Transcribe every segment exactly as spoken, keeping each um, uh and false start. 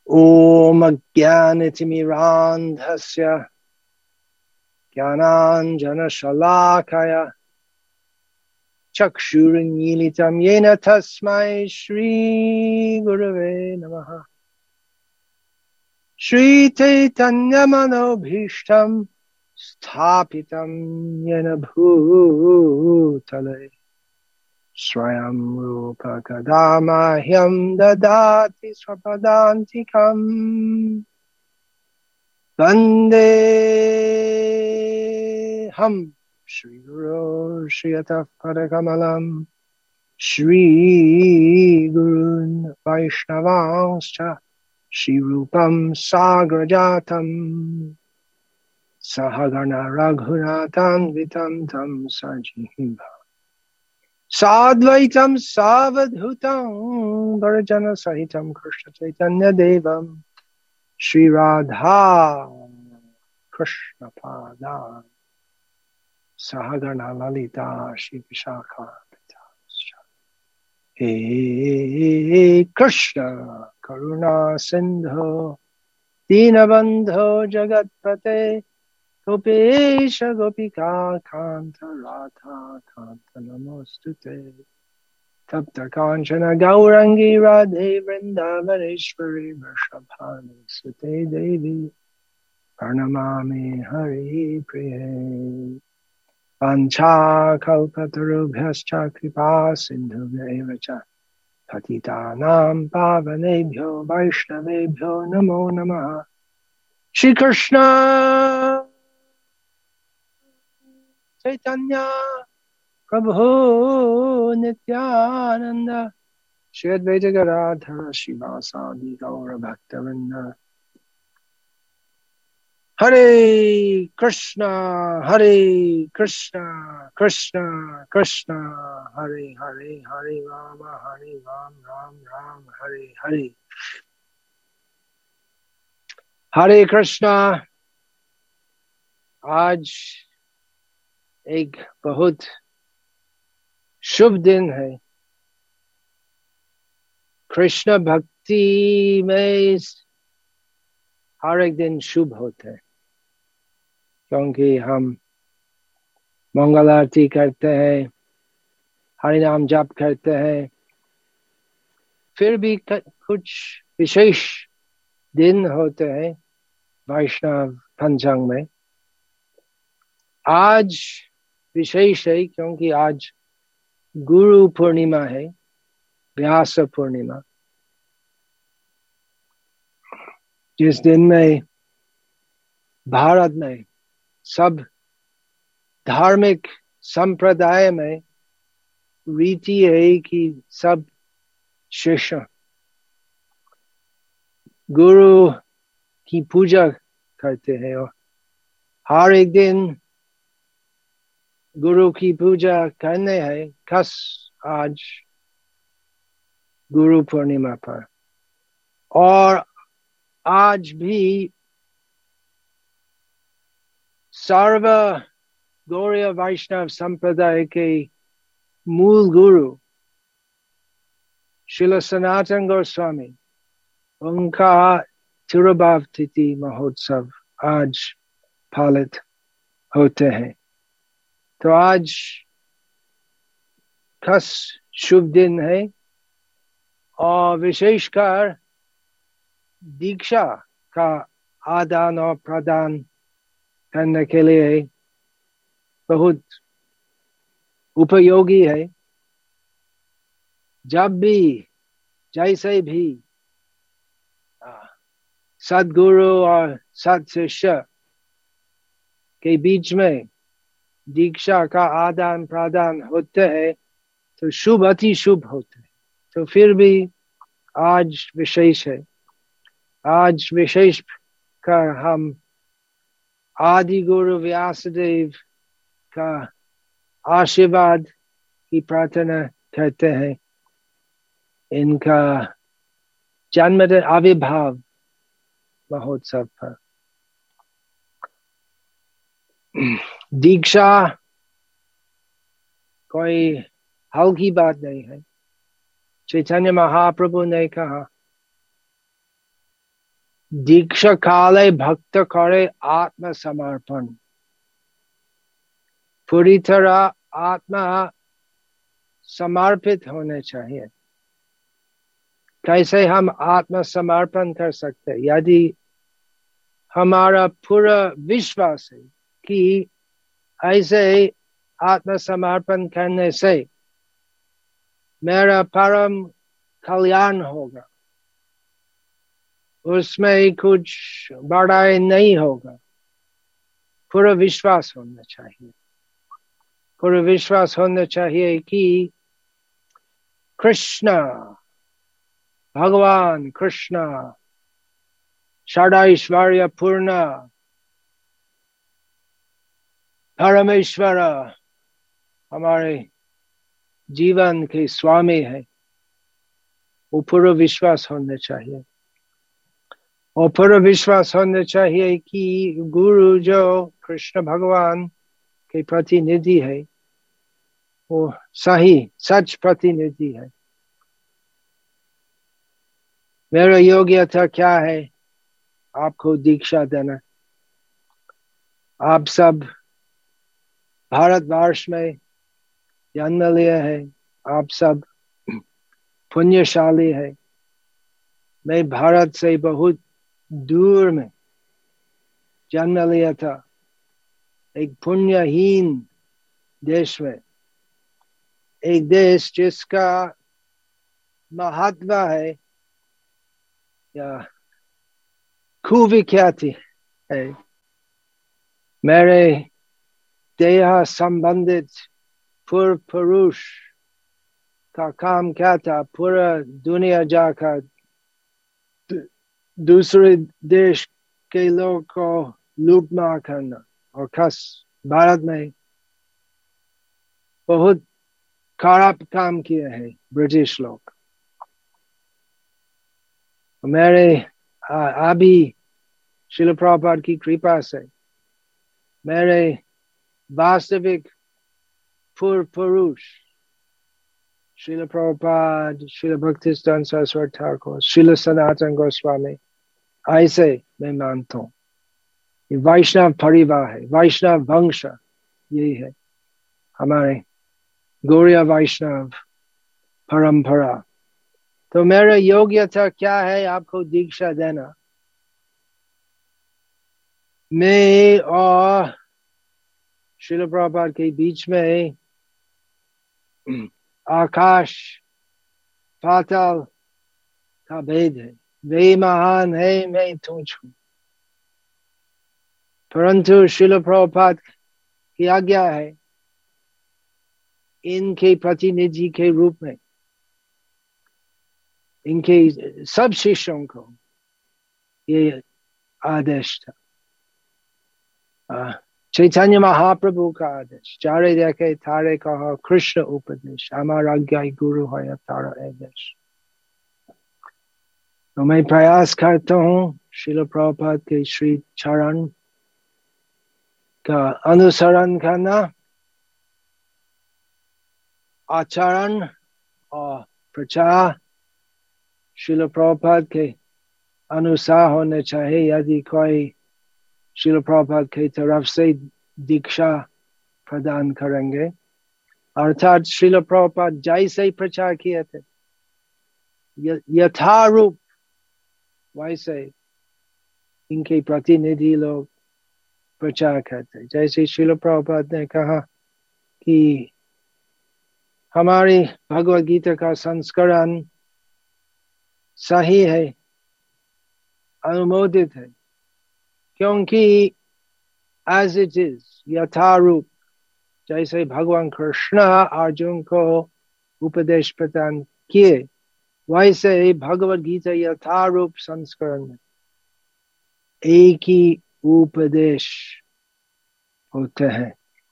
ओम अज्ञानतिमिरान्धस्य ज्ञानाञ्जनशलाकया चक्षुरुन्मीलितं येन तस्मै श्रीगुरवे नमः। श्रीचैतन्यमनोभीष्टं स्थापितं येन भूतले स्वयं रूप कदा मह्यं ददाति स्वपदान्तिकम्। वन्देऽहं श्रीगुरो श्रियतः पदकमलं श्रीगुरून् वैष्णवांश्च श्रीरूपं साग्रजातं सहगण रघुनाथान्वितं तं सजीवम् साद्वैतं सावधूतं परिजनसहितं कृष्णचैतन्यदेवं श्रीराधा कृष्णपादान् सहगणा ललिता श्रीविशाखान्वितांश्च। हे कृष्ण करुणा सिन्धो दीनबन्धो जगत्पते गोपेश गोपिका कान्त राधा कान्त नमोस्तुते। तप्त कांचन गौरंगी राधे वृंदावनेश्वरी वृषभानुसुते देवी प्रणमामि हरि प्रिये। वाञ्छाकल्पतरुभ्यश्च कृपा सिन्धुभ्यैव च पतितानां पावनेभ्यो वैष्णवेभ्यो नमो नमः। श्री कृष्ण चैतन्य प्रभु नित्यानंद श्री अद्वैत गदाधर श्रीवासादि गौर भक्तवृंद। हरे कृष्ण हरे कृष्ण कृष्ण कृष्ण हरे हरे हरे राम हरे राम राम राम हरे हरे। हरे कृष्णा। आज एक बहुत शुभ दिन है। कृष्ण भक्ति में हर एक दिन शुभ होते हैं, क्योंकि हम मंगल आरती करते हैं, हरि नाम जाप करते हैं। फिर भी कुछ विशेष दिन होते हैं वैष्णव पंचांग में। आज विशेष है क्योंकि आज गुरु पूर्णिमा है, व्यास पूर्णिमा, जिस दिन में भारत में सब धार्मिक संप्रदाय में रीति है कि सब शिष्य गुरु की पूजा करते हैं और हर एक दिन गुरु की पूजा करने हैं, खास आज गुरु पूर्णिमा पर। और आज भी सर्व गौड़ीय वैष्णव संप्रदाय के मूल गुरु श्रील सनातन गोस्वामी, उनका तिरुभाव तिथि महोत्सव आज पालित होते हैं। तो आज खास शुभ दिन है और विशेषकर दीक्षा का आदान और प्रदान करने के लिए बहुत उपयोगी है। जब भी जैसे भी सद्गुरु और सत शिष्य के बीच में दीक्षा का आदान प्रदान होते हैं तो शुभ अति शुभ होते हैं। तो फिर भी आज विशेष है। आज विशेष कर हम आदि गुरु व्यासदेव का आशीर्वाद की प्रार्थना करते हैं। इनका जन्मदिन आविर्भाव महोत्सव पर दीक्षा कोई हल्की बात नहीं है। चैतन्य महाप्रभु ने कहा दीक्षा काले भक्त करे आत्म समर्पण। पूरी तरह आत्मा समर्पित होने चाहिए। कैसे हम आत्म समर्पण कर सकते हैं? यदि हमारा पूरा विश्वास है कि ऐसे आत्मसमर्पण करने से मेरा परम कल्याण होगा, उसमें कुछ बड़ाई नहीं होगा। पूरा विश्वास होना चाहिए। पूरा विश्वास होना चाहिए कि कृष्ण, भगवान कृष्ण षडैश्वर्य पूर्ण परमेश्वर हमारे जीवन के स्वामी है। वो पूरा विश्वास होना चाहिए। और पूरा विश्वास होना चाहिए कि गुरु जो कृष्ण भगवान के प्रतिनिधि है वो सही सच प्रतिनिधि है। मेरा योग्यता क्या है आपको दीक्षा देना? आप सब भारतवर्ष में जन्म लिया है, आप सब पुण्यशाली है। मैं भारत से बहुत दूर में जन्म लिया था, एक पुण्यहीन देश में, एक देश जिसका महत्व है या कुविख्याति है। मेरे देह संबंधित पूर्व पुरुष का काम क्या था? पूरा दुनिया जाकर दूसरे देश के लोग को लूट मार करना। और खास भारत में बहुत खराब काम किए हैं ब्रिटिश लोग। मेरे अभी श्रील प्रभुपाद की कृपा से मेरे वास्तविक पूर्व पुरुष श्रील प्रभुपाद, श्रील भक्तिसिद्धांत सरस्वती ठाकुर, श्रील सनातन गोस्वामी, ऐसे मैं मानता हूँ। वैष्णव परिवार है, वैष्णव वंश यही है हमारे गौड़ीय वैष्णव परंपरा। तो मेरा योग्यता क्या है आपको दीक्षा देना? मैं और श्रील प्रभुपाद के बीच में आकाश पाताल का भेद है। वे महान है, मैं तुझ हूं। परंतु श्रील प्रभुपाद की आज्ञा है इनके प्रतिनिधि के रूप में इनके सब शिष्यों को ये आदेश था। चैतन्य महाप्रभु का आदेश, चारे देखे थारे कहा कृष्ण उपदेश, हमारा आज्ञा गुरु है तारा आदेश। तो मैं प्रयास करता हूँ श्रील प्रभुपाद के श्री चरण का अनुसरण करना, आचरण और प्रचार श्रील प्रभुपाद के अनुसार होने चाहिए। यदि कोई श्रील प्रभुपाद की तरफ से दीक्षा प्रदान करेंगे, अर्थात श्रील प्रभुपाद जैसे प्रचार किए थे यथारूप वैसे इनके प्रतिनिधि लोग प्रचार करते। जैसे श्रील प्रभुपाद ने कहा कि हमारी भगवद गीता का संस्करण सही है, अनुमोदित है, क्योंकि एज इट इज यथारूप जैसे भगवान कृष्ण अर्जुन को उपदेश प्रदान किए, वैसे ही भगवद गीता यथारूप संस्करण में एक ही उपदेश होते हैं।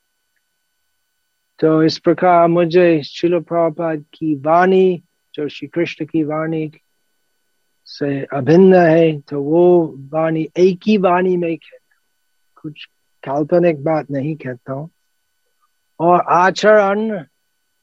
तो इस प्रकार मुझे श्रील प्रभुपाद की वाणी जो श्री कृष्ण की वाणी से अभिन्न है, तो वो वाणी एक ही वाणी में कहता, कुछ काल्पनिक बात नहीं कहता हूँ। और आचरण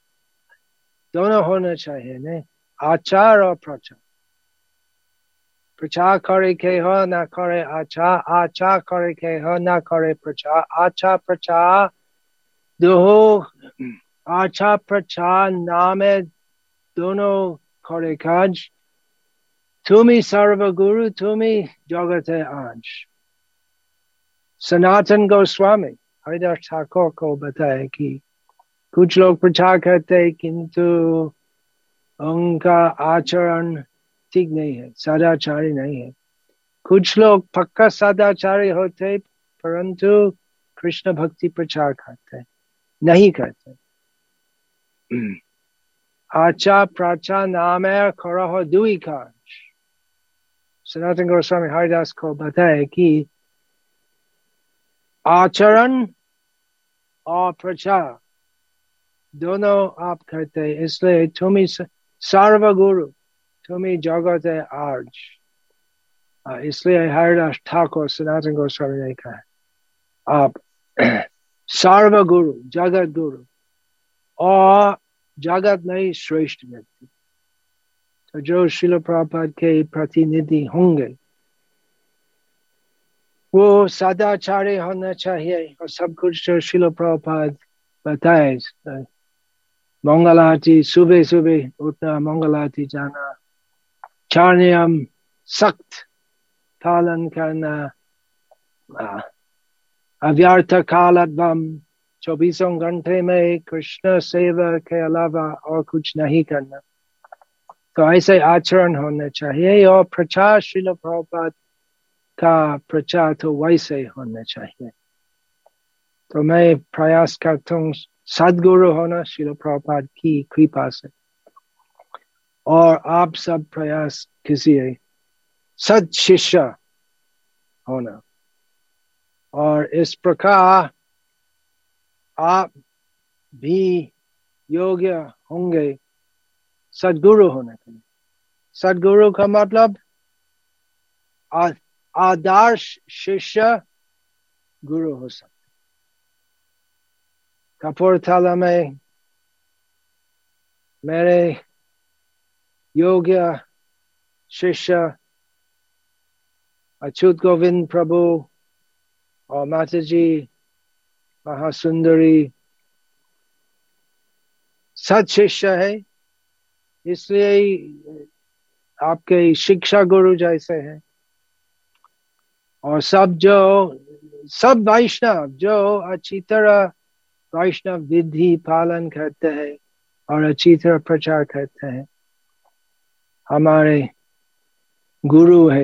दोनों होना चाहिए ने, आचार और प्रचार। प्रचार करे के हो न करे आचार, आचार करे के हो न करे प्रचार, आचार प्रचार दो आचार प्रचार नामे दोनों करे काज। तुम्ही सर्वगुरु, तुम्ही जगते आज। सनातन गोस्वामी हरिदास ठाकुर को बताया कि कुछ लोग प्रचार करते किंतु उनका आचरण ठीक नहीं है, सदाचारी नहीं है। कुछ लोग पक्का सदाचारी होते परंतु कृष्ण भक्ति प्रचार करते नहीं करते। आचार प्रचार नामे करह दुई काज। सनातन गोस्वामी हरिदास को बताए कि आचरण और प्रचार दोनों आप करते, इसलिए तुम्ही सर्वगुरु, तुम्ही जगत है आज। इसलिए हरिदास ठाकुर सनातन गोस्वामी ने कहा आप सर्वगुरु, जगत गुरु और जगत में श्रेष्ठ व्यक्ति। तो जो श्रील प्रभुपाद के प्रतिनिधि होंगे वो सदाचारी होना चाहिए और सब कुछ जो श्रील प्रभुपाद बताए, मंगल आरती सुबह सुबह उठना, मंगल आरती जाना, चार नियम सख्त पालन करना, अव्यर्थ कालत्वम, चौबीसों घंटे में कृष्ण सेवा के अलावा और कुछ नहीं करना। तो ऐसे आचरण होना चाहिए और प्रचार श्रील प्रभुपाद का प्रचार तो वैसे होना चाहिए। तो मैं प्रयास करता हूँ सद्गुरु होना श्रील प्रभुपाद की कृपा से, और आप सब प्रयास कीजिए सद शिष्य होना, और इस प्रकार आप भी योग्य होंगे सद्गुरु होने के लिए। सद्गुरु का मतलब आदर्श शिष्य गुरु हो सकते। कपूरथला में मेरे योग्य शिष्य अच्युत गोविंद प्रभु और माता जी महासुंदरी सत शिष्य है, इसलिए आपके शिक्षा गुरु जैसे हैं। और सब जो सब वैष्णव जो अच्छी तरह वैष्णव विधि पालन करते हैं और अच्छी तरह प्रचार करते हैं हमारे गुरु है।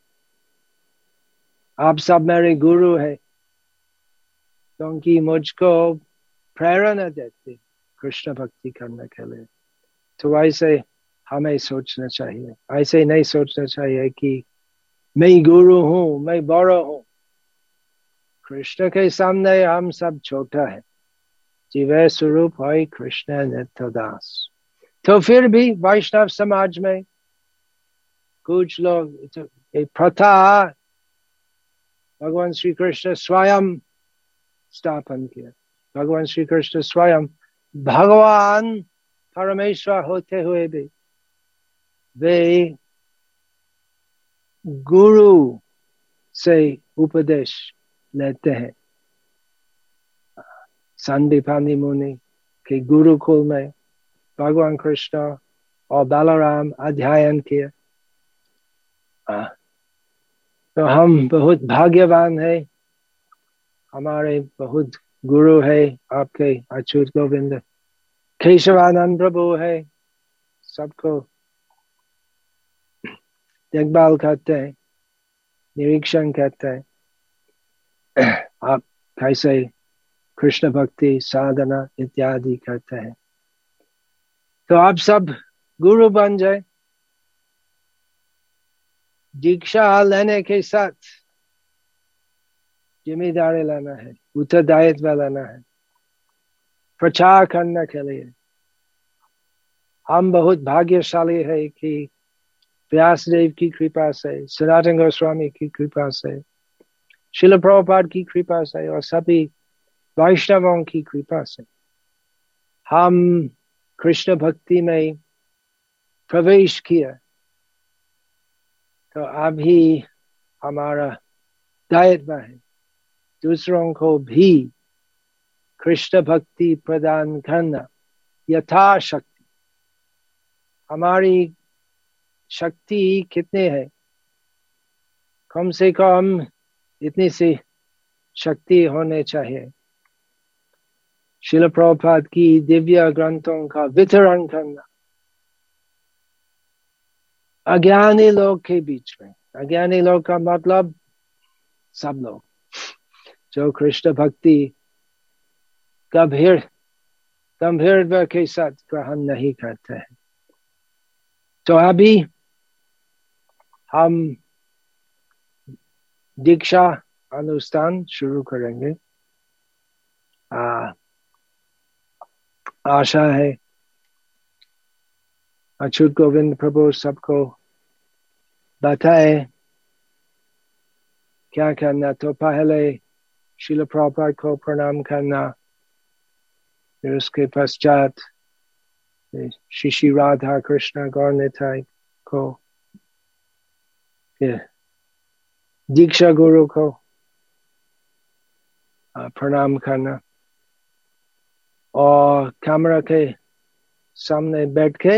आप सब मेरे गुरु है क्योंकि मुझको प्रेरणा देते कृष्ण भक्ति करने के लिए। तो ऐसे हमें सोचना चाहिए, ऐसे नहीं सोचना चाहिए कि मैं गुरु हूँ, मैं बड़ा हूँ। कृष्ण के सामने हम सब छोटा है। जीवे स्वरूप है कृष्ण नित्य दास। तो फिर भी वैष्णव समाज में कुछ लोग तो प्रथा भगवान श्री कृष्ण स्वयं स्थापन किया। भगवान श्री कृष्ण स्वयं भगवान परमेश्वर होते हुए भी वे गुरु से उपदेश लेते हैं। संदीपानी मुनि के गुरुकुल में भगवान कृष्ण और बलराम अध्ययन किए। तो हम बहुत भाग्यवान है, हमारे बहुत गुरु है। आपके अच्युत गोविंद केशवानंद प्रभु है, सबको देखभाल करते हैं, निरीक्षण करते हैं आप कैसे कृष्ण भक्ति साधना इत्यादि करते हैं। तो आप सब गुरु बन जाए। दीक्षा लेने के साथ जिम्मेदारी लेना है, उत्तरदायित्व लेना है। प्रचार करने के लिए हम बहुत भाग्यशाली है कि व्यासदेव की कृपा से, सनातन गोस्वामी की कृपा से, श्रील प्रभुपाद की कृपा से और सभी वैष्णवों की कृपा से हम कृष्ण भक्ति में प्रवेश किया। तो अभी हमारा दायित्व है दूसरों को भी कृष्ण भक्ति प्रदान करना यथाशक्ति। हमारी शक्ति कितने है, कम से कम इतनी सी शक्ति होने चाहिए। श्रील प्रभुपाद की दिव्य ग्रंथों का वितरण करना अज्ञानी लोग के बीच में। अज्ञानी लोग का मतलब सब लोग जो कृष्ण भक्ति गंभीर गंभीरता के साथ ग्रहण नहीं करते हैं। तो अभी हम दीक्षा अनुष्ठान शुरू करेंगे। आ, आशा है अच्युत गोविंद प्रभु सबको बताए क्या करना। तो पहले श्रील प्रभुपाद को प्रणाम करना, फिर उसके पश्चात श्री श्री राधा कृष्ण गौर निताई को, फिर दीक्षा गुरु को प्रणाम करना और कैमरा के सामने बैठ के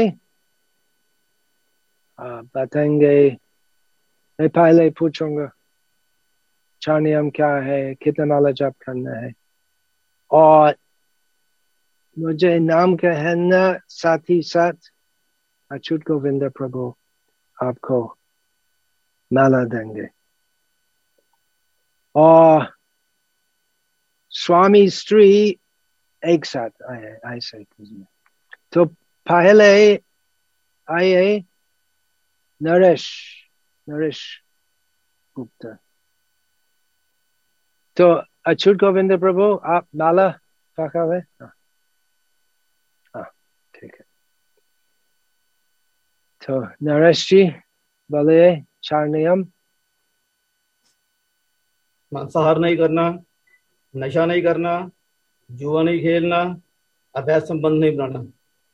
बताएंगे। मैं पहले पूछूंगा चार नियम क्या है, कितना माला जप करना है, और मुझे नाम कहना, साथ ही साथ अच्युत गोविंद प्रभु आपको माला देंगे। और स्वामी स्त्री एक साथ आए ऐसे कीजिए। तो पहले आए नरेश नरेश गुप्ता। तो अच्युत गोविंद प्रभु आप माला पकड़े। हाँ ठीक है। तो नरेश जी बोलिए चार नियम। मांसाहार नहीं करना, नशा नहीं करना, जुआ नहीं खेलना, अवैध संबंध नहीं बनाना।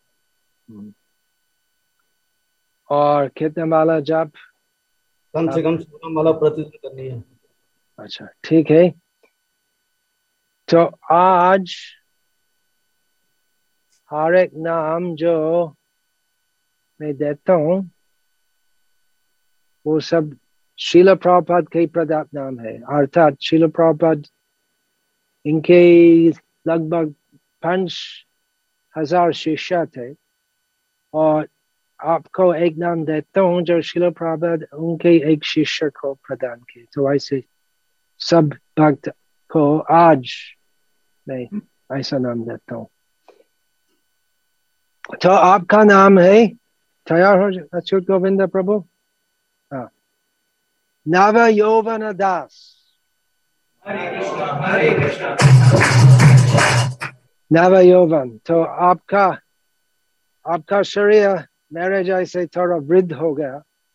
और कितने माला जप? कम से कम सोलह माला प्रतिदिन करनी है। अच्छा ठीक है। तो आज हर एक नाम जो मैं देता हूँ वो सब श्रील प्रभुपाद के प्रदत्त नाम है। अर्थात श्रील प्रभुपाद इनके लगभग पांच हजार शिष्य थे, और आपको एक नाम देता हूँ जो श्रील प्रभुपाद उनके एक शिष्य को प्रदान किए। तो ऐसे सब भक्त को आज मैं ऐसा नाम देता हूँ। तो आपका नाम है, तैयार हो अच्युत गोविंद प्रभु? हाँ, नव यौवन दास। हरे कृष्णा हरे कृष्णा। नव यौवन, तो आपका आपका शरीर मेरे जैसे थोड़ा वृद्ध हो गया,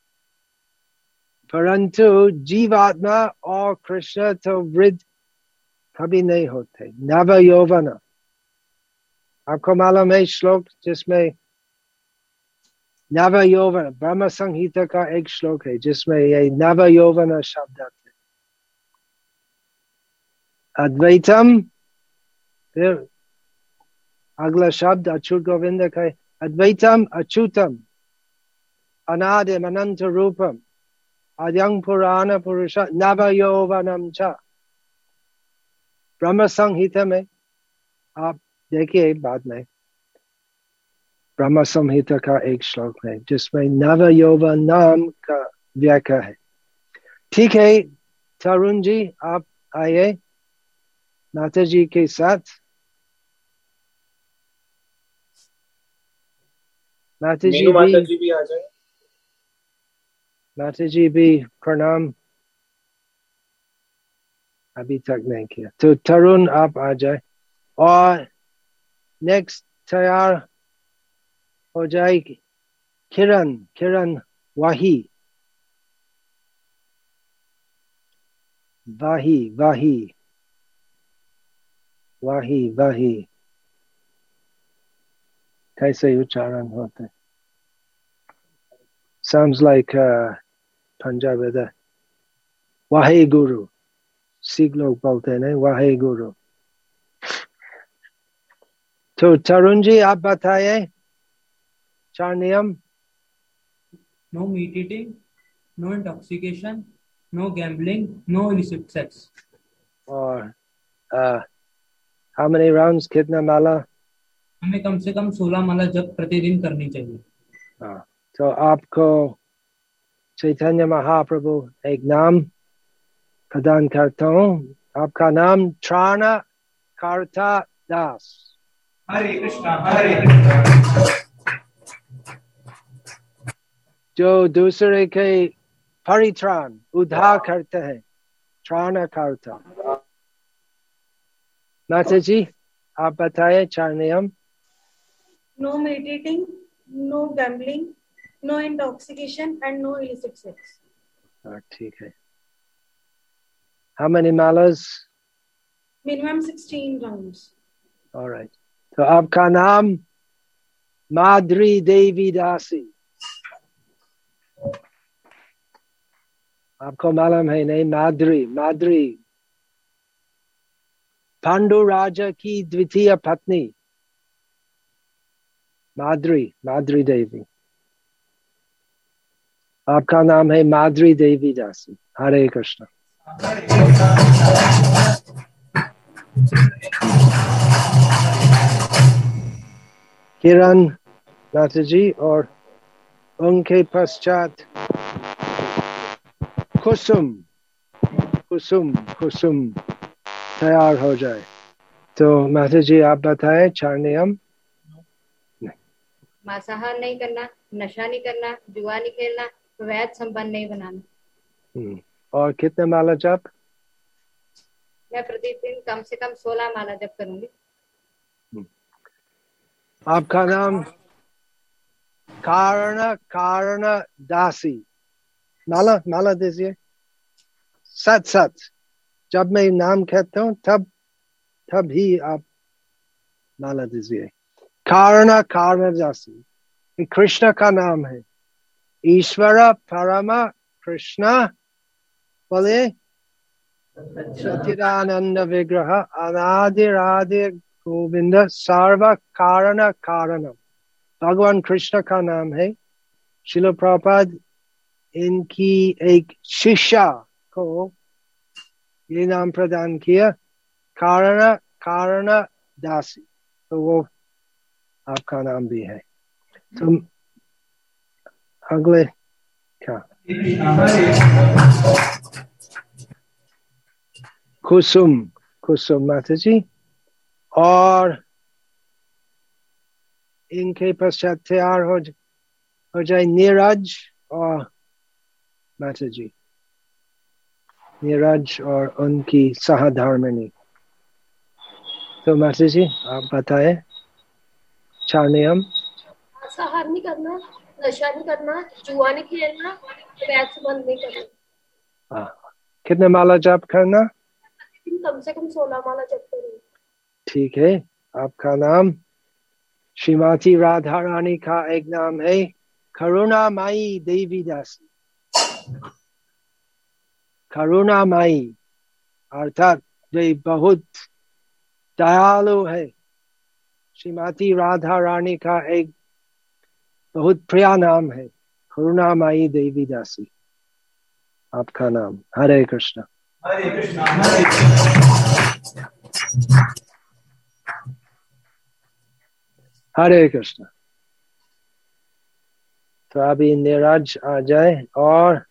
परंतु जीवात्मा और कृष्ण तो वृद्ध कभी नहीं होते। नव यौवन, आपको मालूम है श्लोक जिसमें नव यौवन, ब्रह्म संहिता का एक श्लोक है जिसमें ये नव यौवन शब्द आते। अद्वैतम, फिर अगला शब्द अच्युत गोविंद का, अद्वैतम अच्युतम अनादिम अनंत रूपम आद्यं पुराण पुरुष नव यौवनम च। ब्रह्म संहिता में आप देखिए, बाद में ब्रह्म संहिता का एक श्लोक है जिसमें नव यौवन नाम का व्याख्या है। ठीक है तरुण जी, आप आइए माता जी के साथ। माता जी माता भी जी भी आ जाए। माता जी भी प्रणाम अभी तक नहीं किया। तो तरुण आप आ जाए, और नेक्स्ट तैयार हो जाएगी किरण। किरण वाही वाही वाही वाही वाही कैसे उच्चारण होते? Sounds like uh, पंजाबी है वाहे गुरु, सिख लोग बोलते हैं नहीं वाहे गुरु। तो तरुण जी आप बताइए चार नियम। No meat eating, no intoxication, no gambling, no illicit sex. और uh, how many rounds, कितना माला? हमें कम से कम सोलह माला जप प्रतिदिन करनी चाहिए। हाँ, तो आपको चैतन्य महाप्रभु एक नाम प्रदान करता हूँ। आपका नाम त्राणा कर्ता दास। हरे कृष्णा हरे कृष्णा। जो दूसरे के परित्राण उद्धार करते हैं, त्राणा कर्ता। माता जी आप बताइए चार नियम। No meditating, no gambling, no intoxication, and no illicit sex. हाँ ठीक है। How many malas? Minimum sixteen rounds. All right. तो आपका नाम माधुरी देवी दासी। आपको मालूम है नहीं? माधुरी माधुरी पांडु राजा की द्वितीय पत्नी माधुरी माधुरी देवी। आपका नाम है माधुरी देवी दासी। हरे कृष्ण। किरण माता जी और उनके पश्चात कुसुम कुसुम कुसुम तैयार हो जाए। तो माता जी आप बताएं चार नियम। मांसाहार नहीं करना, नशा नहीं करना, जुआ नहीं खेलना, वैध संबंध नहीं बनाना। और कितने माला जप? मैं प्रतिदिन कम से कम सोलह माला जप करूंगी। आपका नाम कारण कारण दासी। माला माला दीजिए। सच सच जब मैं नाम कहता हूँ तब तब ही आप माला दीजिए। कारण कारण दासी कृष्ण का नाम है। ईश्वर परम कृष्ण बोले सच्चिदानंद विग्रह अनादि राधे गोविंद सर्व कारण कारणम। भगवान कृष्ण का नाम है। श्रील प्रभुपाद इनकी एक शिष्या को ये नाम प्रदान किया कारण कारण दासी। तो वो आपका नाम भी है। तो अगले क्या? कुसुम कुसुम माता जी और इनके पश्चात तैयार हो हो जाए नीरज और माता जी। नीरज और उनकी सहधर्मिणी। तो माता जी आप बताएं चार नियम। मांसाहार नहीं करना, नशा नहीं करना, जुआ नहीं खेलना, वैध संबंध नहीं करना। हाँ कितने माला जप करना? कम से कम सोलह माला जप करूंगी। ठीक है। आपका नाम श्रीमती राधा रानी का एक नाम है करुणामयी देवी दासी। करुणामयी अर्थात वे बहुत दयालु है। श्रीमती राधा रानी का एक बहुत प्रिय नाम है करुणामयी देवी दासी। आपका नाम। हरे कृष्ण। हरे कृष्णा हरे कृष्णा। हरे कृष्ण। तो अभी नीरज आ जाए और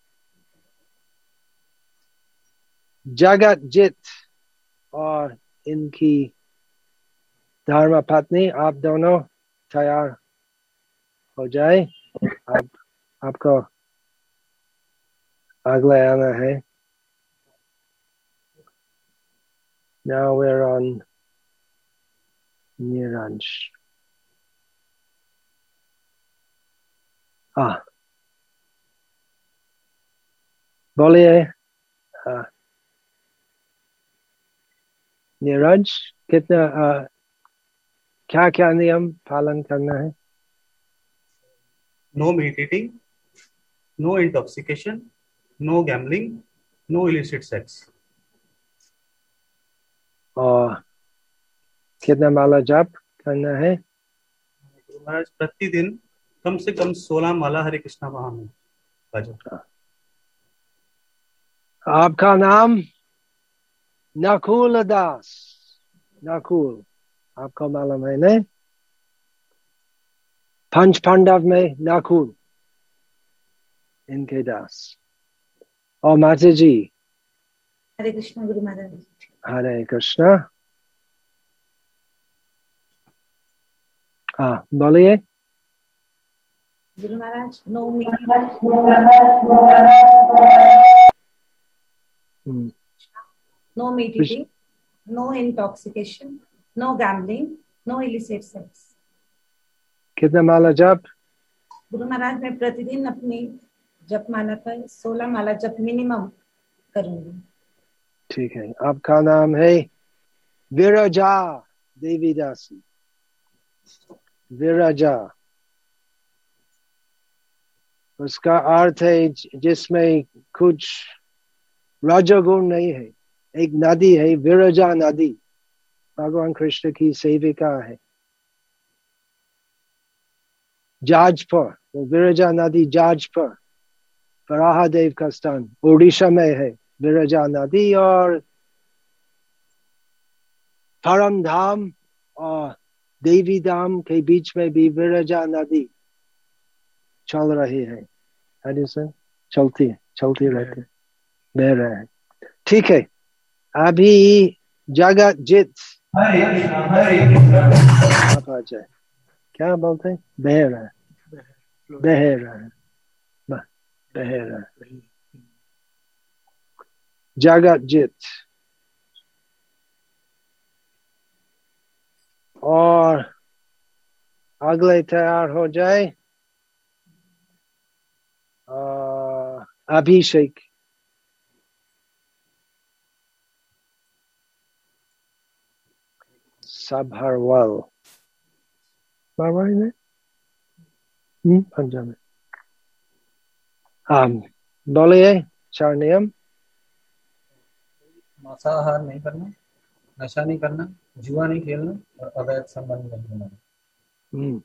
जगतजीत और इनकी धर्म पत्नी आप दोनों तैयार हो जाए। आप आपको अगले आना है। Now we're on Niraj. Ah, बोलिए नीरज कितना आ, क्या क्या नियम पालन करना है? No meditating, no intoxication, no gambling, no illicit sex. और कितना माला जाप करना है? गुरु महाराज प्रतिदिन कम से कम सोलह माला हरे कृष्णा महामंत्र का जप। आपका नाम नकुल दास। नकुल, आपको मालूम है नहीं? पंच पांडव में नकुल इनके दास। और माता जी? हरे कृष्ण गुरु महाराज। हरे कृष्णा। हाँ बोलिए। गुरु महाराज, no no meat eating, no intoxication, no gambling, no illicit sex. कितना माला जप? गुरु महाराज, मैं प्रतिदिन अपनी जप माला का सोलह माला जप मिनिमम करूंगी। ठीक है। आपका नाम है विरजा देवी दासी। विरजा, उसका अर्थ है जिसमें कुछ रजोगुण नहीं है। एक नदी है विरजा नदी, भगवान कृष्ण की सेविका है। जाजपुर, वो विरजा नदी जाजपुर वराहदेव का स्थान उड़ीसा में है विरजा नदी। और परम धाम और देवी धाम के बीच में भी विरजा नदी चल रही है। है सर, चलती है, चलती रहती है, बह रहे हैं। ठीक है। अभी जगजीत हरे कृष्णा हरे कृष्णा। आप आ जाए। क्या बोलते हैं? बह रहा है, बह रहा है, बह रहा है। जगजीत। और अगले तैयार हो जाए अभिषेक। सबहरवाल मारवाड़ी में, हम्म पंजाब में। हाँ बोलिए चार नियम। मांसाहार नहीं करना, नशा नहीं करना, जुआ नहीं खेलना और अवैध संबंध नहीं बनाना। हम्म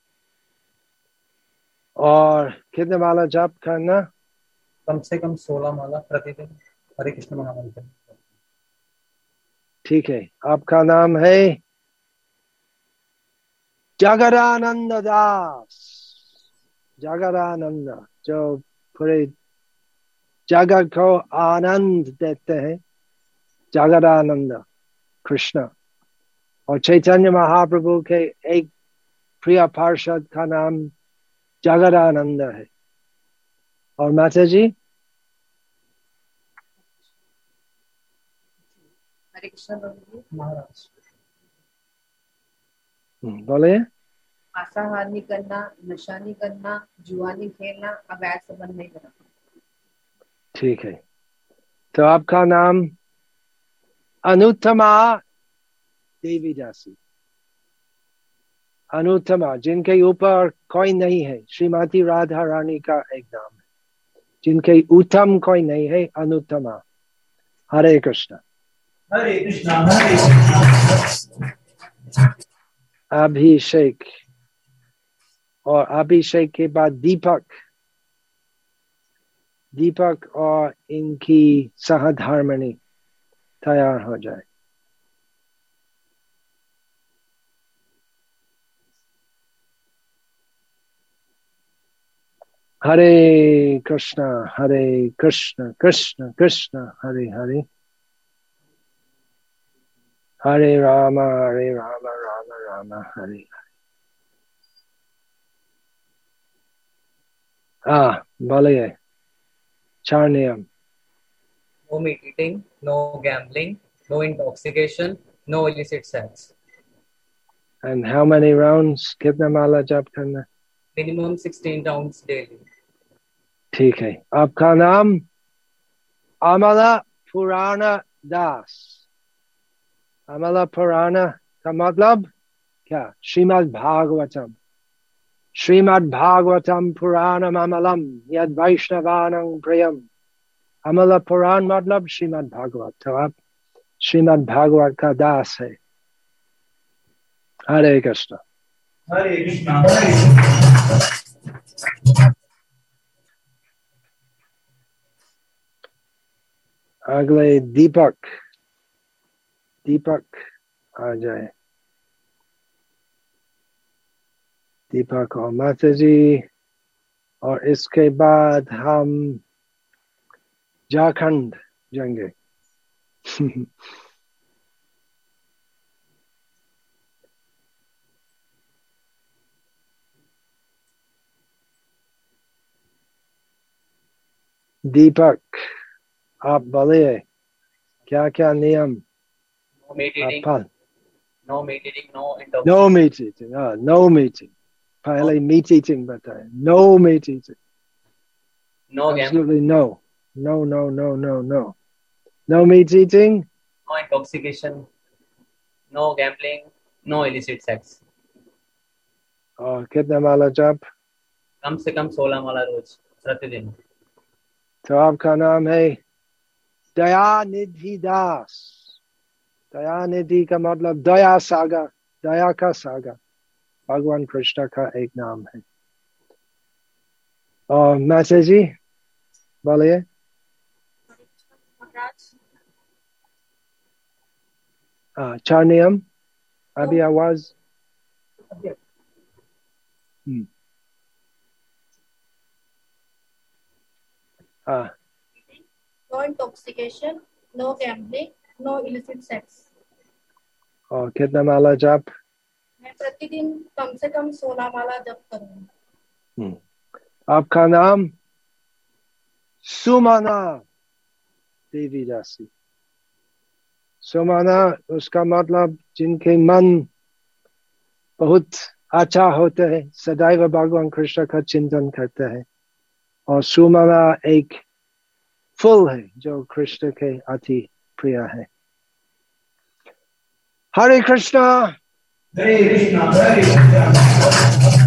और कितने माला जाप करना? कम से कम सोलह माला प्रतिदिन हरे कृष्ण महामंत्र। ठीक है। आपका नाम है जगदानंद दास। जगदानंद, जो पूरे जगत को आनंद देते हैं, जगदानंद कृष्ण। और चैतन्य महाप्रभु के एक प्रिय पार्षद का नाम जगदानंद है। और माता जी? हरे कृष्ण महाराज बोलिए। मांसाहार नहीं करना, नशा नहीं करना, जुआ नहीं खेलना, अवैध संबंध नहीं बनाना। ठीक है। तो आपका नाम अनुत्तमा देवी दासी। अनुत्तमा, जिनके ऊपर कोई नहीं है, श्रीमती राधा रानी का एक नाम है। जिनके उत्तम कोई नहीं है, अनुत्तमा। हरे कृष्ण। हरे कृष्णा हरे कृष्णा। अभिषेक, और अभिषेक के बाद दीपक। दीपक और इनकी सहधर्मिणी तैयार हो जाए। हरे कृष्णा हरे कृष्ण कृष्ण कृष्ण हरे हरे, हरे राम हरे राम राम राम हरे हरे। हाँ बोलिए चार नियम। No meat eating, no gambling, no intoxication, no illicit sex. And how many rounds? कितना माला जाप करना? Minimum sixteen rounds daily. ठीक है। आपका नाम अमला पुराना दास। अमला पुराना का मतलब क्या? श्रीमद् भागवतम। श्रीमद् भागवतम पुराणम अमलम यद वैष्णवानं प्रियम। अमल पुराण मतलब श्रीमद् भागवत, तो आप श्रीमद् भागवत का दास है। हरे कृष्ण। हरे कृष्णा हरे कृष्णा। अगले दीपक, दीपक आ जाए। दीपक और माता जी, और इसके बाद हम झारखंड जाएंगे। दीपक, आप बोलिए क्या क्या नियम? No meat eating. आप No meat eating. No intoxication. No meat eating, हाँ नो मीटिंग, पहले मीट ईटिंग बताए। No meat eating, No gambling. absolutely no, no, no, no, no, no, no meat eating. No intoxication. No gambling. No illicit sex. और कितना माला जप? कम से कम सोलह माला रोज प्रतिदिन। तो आपका नाम है दयानिधि दास। दयानिधि का मतलब दया सागर, दया का सागर, भगवान कृष्ण का एक नाम है। और मैसेज जी बोलिए। हाँ, चार नियम अभी आवाज। हम्म हाँ, No intoxication, no gambling, no illicit sex. और कितना माला जप? मैं प्रतिदिन कम से कम सोलह माला जप करूंगी। आपका नाम सुमना देवी दासी। सुमना, उसका मतलब जिनके मन बहुत अच्छा होते हैं, सदैव भगवान कृष्ण का चिंतन करते हैं। और सुमना एक फूल है जो कृष्ण के अति प्रिय है। हरे कृष्णा। हरे कृष्णा हरे कृष्णा।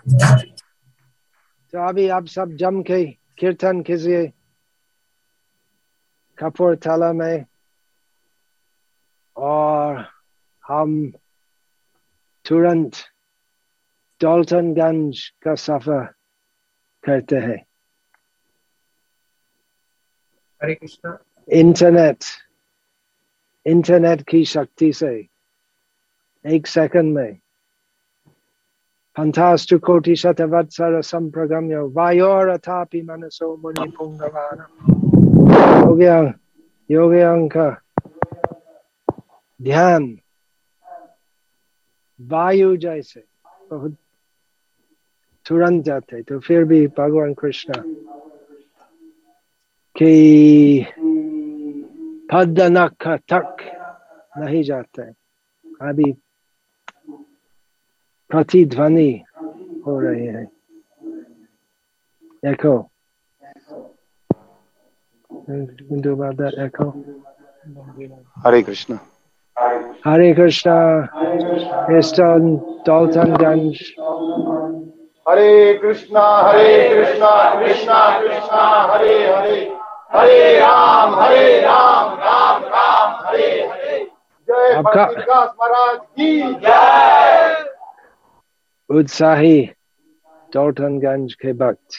तो अभी आप सब जम के कीर्तन कीजिए कपूरथला में, और हम तुरंत डाल्टनगंज का सफर करते हैं। हरे कृष्णा। इंटरनेट इंटरनेट की शक्ति से एक सेकंड में पंचास्तु कोटि शतवत्सर संप्रगम्य वायोरथापि मनसो मुनि पुंगवानम। योग्य योग्य का ध्यान वायु जैसे बहुत तुरंत जाते, तो फिर भी भगवान कृष्ण कि पद्मनख तक नहीं जाते। अभी प्रतिध्वनि हो रही है। Echo. You can do about that echo. Hare Krishna. Hare Krishna. Eastern Daltonganj. Hare Krishna, Hare Krishna, Krishna Krishna, Hare Hare, Hare Ram, Hare Ram, Ram Ram, Hare Hare. जय भक्तिदास महाराज की जय। उत्साही डाल्टनगंज के भक्त।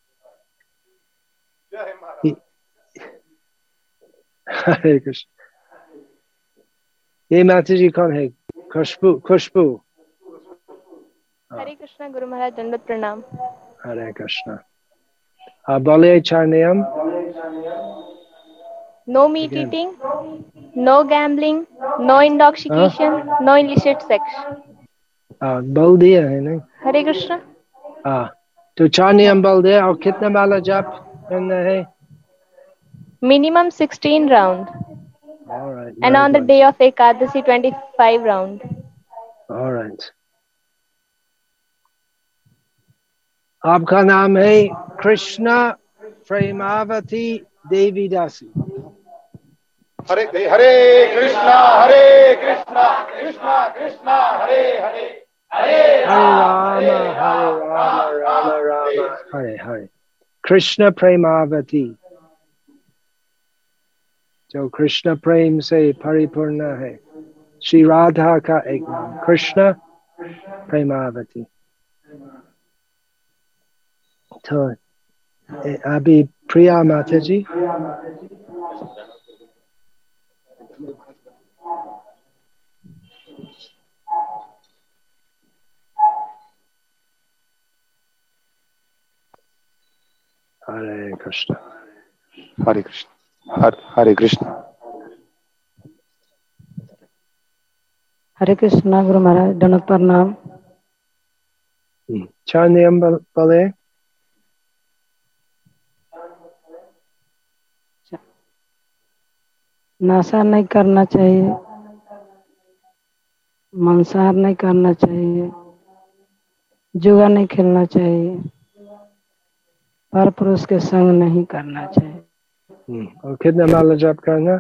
जय महाराज। हरे कृष्ण। ये माता जी कौन है? खुशबू। खुशबू। हरे कृष्णा गुरु महाराज, दंडवत प्रणाम। हरे कृष्णा। आप बोलिए चार नियम। No meat eating, no gambling, no intoxication, no illicit sex. हाँ, बोल दिया है नहीं? हरे कृष्णा। हाँ, तो चार नियम बोल दिया। और कितना माला जाप करना है? Minimum sixteen round. All right. And on the good. day of Ekadasi, twenty-five round. All right. आपका नाम है कृष्णा प्रेमावती देवी दासी। हरे हरे कृष्णा, हरे Krishna, Krishna Krishna, Hare Hare, Hare Rama, Hare Rama, Rama Rama, Hare Hare. Krishna Premawati, जो कृष्ण प्रेम से परिपूर्ण है, श्री राधा का एक नाम कृष्ण प्रेमावती। तो अभी प्रिया माता जी हरे कृष्ण हरे कृष्ण हरे हरे कृष्ण हरे कृष्णा गुरु महाराज, दंडवत प्रणाम। चार नियम बोले। नशा नहीं करना चाहिए, मांसाहार नहीं करना चाहिए, जुआ नहीं खेलना चाहिए, पर पुरुष के संग नहीं करना चाहिए। और कितना माला जप करना?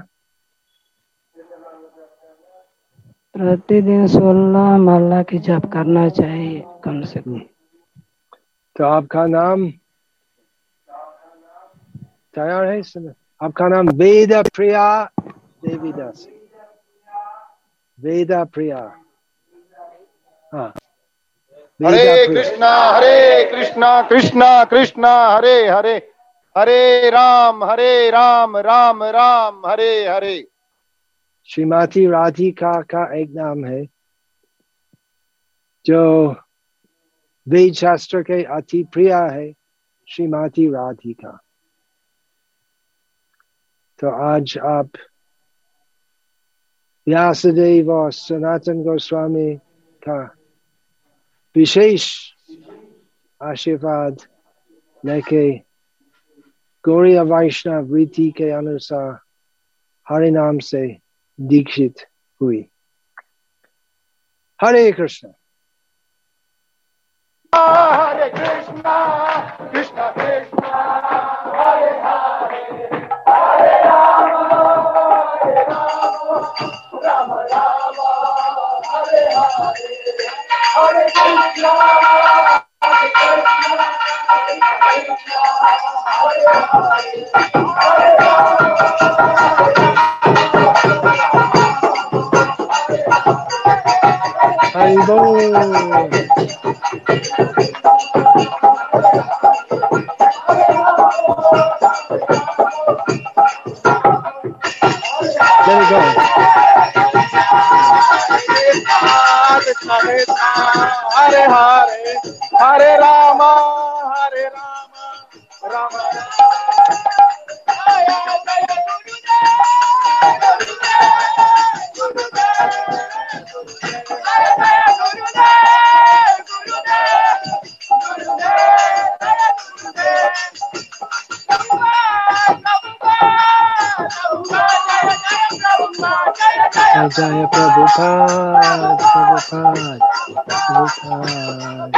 प्रतिदिन सोलह माला की जप करना चाहिए कम से कम। तो आपका नाम तैयार है? सुनो, आपका नाम वेद प्रिया देवीदास। वेद प्रिया। हाँ, हरे कृष्णा हरे कृष्णा कृष्णा कृष्णा हरे हरे, हरे राम हरे राम राम राम हरे हरे। श्रीमती राधिका का एक नाम है जो वेद शास्त्र के अति प्रिय है, श्रीमती राधिका। तो आज आप व्यासदेव और सनातन गोस्वामी का विशेष आशीर्वाद लेके गौड़ीय वैष्णव रीति के अनुसार हरि नाम से दीक्षित हुई। हरे कृष्ण। हरे कृष्णा कृष्णा कृष्णा हरे हरे, हरे राम हरे राम राम राम हरे हरे, हरे कृष्णा हरे कृष्णा कृष्णा हरे हरे, हरे राम हरि बोल। Let it go. Hare Hare, हरे राम हरे राम राम जय प्रभुपाद प्रभुपाद प्रभुपाद।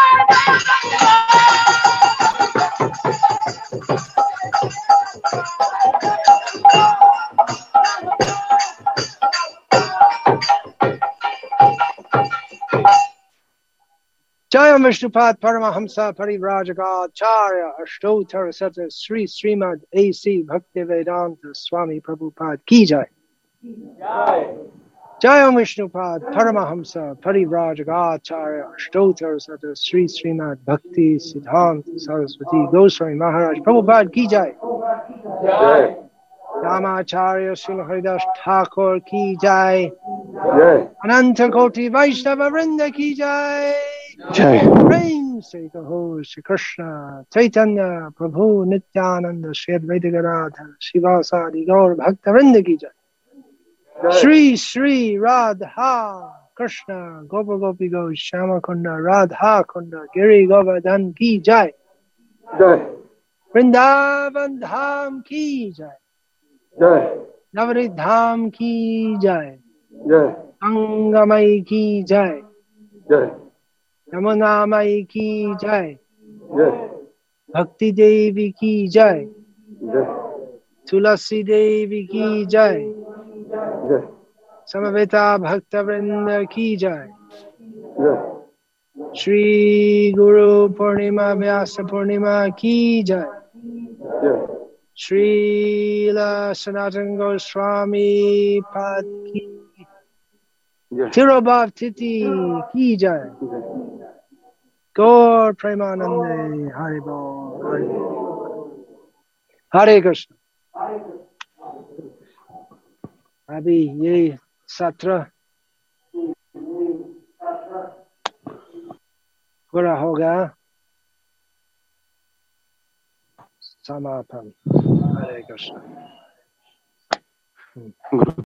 जय विष्णुपाद परमहंस परिव्राजकाचार्य अष्टोत्तर शत श्री श्रीमद एसी भक्ति वेदांत स्वामी प्रभुपाद की जय। जय विष्णुपाद परमहंस परिव्राजकाचार्य अष्टोत्तर शत श्री श्रीमद भक्ति सिद्धांत सरस्वती गोस्वामी महाराज प्रभुपाद की जय। रामाचार्य श्री हरिदास ठाकुर की जय। अनंत कोटि वैष्णव वृंद की जय। प्रेम से कहो श्री कृष्ण चैतन्य प्रभु नित्यानंद श्री अद्वैत गदाधर शिवासादि गौर भक्त वृंद की जय। श्री श्री राधा कृष्ण गोप गोपी गौ श्याम कुंड राधा कुंड गिरि गोवर्धन की जय। वृंदावन धाम की जय। नवनीत धाम की जय। गंगामई की जय। यमुनामई की जय। भक्ति देवी की जय। तुलसी देवी की जय। समवेता भक्त वृंद की जय। श्री गुरु पूर्णिमा व्यास पूर्णिमा की जय। श्रील सनातन गोस्वामी पाद की तिरुभाव तिथि की जय। गौर प्रेमानंदे हरि बोल हरि बोल। हरे कृष्ण। अभी ये सत्र पूरा होगा, समापन। हरे कृष्ण।